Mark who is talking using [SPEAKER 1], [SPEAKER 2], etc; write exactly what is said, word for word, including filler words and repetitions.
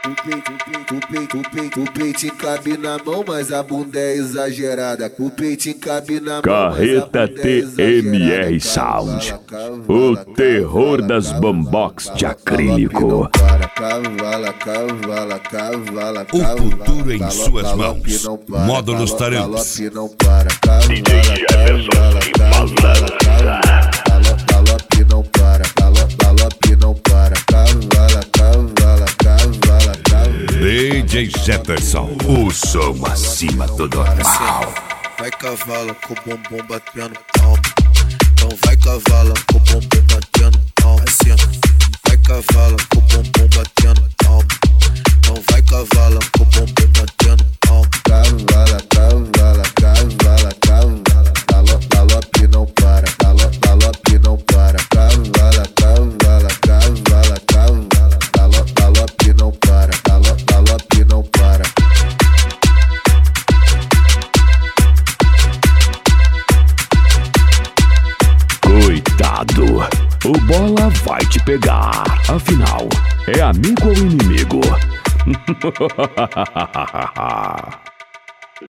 [SPEAKER 1] O peito, o peito, o peitinho cabe na mão, mas a bunda é exagerada. O peitinho cabe na mão,
[SPEAKER 2] Carreta T M R Sound, o terror das bambox de acrílico.
[SPEAKER 1] Cavala, cavala, cavala,
[SPEAKER 3] o futuro em suas mãos. Módulos Tarantos.
[SPEAKER 1] D J Jefferson e Balança. Galope não para, galope não para. Cavala, cavala, cavala, cavala.
[SPEAKER 3] D J Jefferson, o som acima do normal.
[SPEAKER 4] Vai cavala com o bumbum batendo palma. Então vai cavala com o bumbum batendo palma. Assim, vai cavala com o bumbum batendo palma. Então vai cavala com o bumbum batendo palma.
[SPEAKER 1] Cavala, cavala, cavala, cavala. Galope, galope não para, galope, galope não para. Cavala, cavala, cavala, cavala. Galope, galope não para, galope, galope não para.
[SPEAKER 2] Cuidado, o bola vai te pegar. Afinal, é amigo ou inimigo?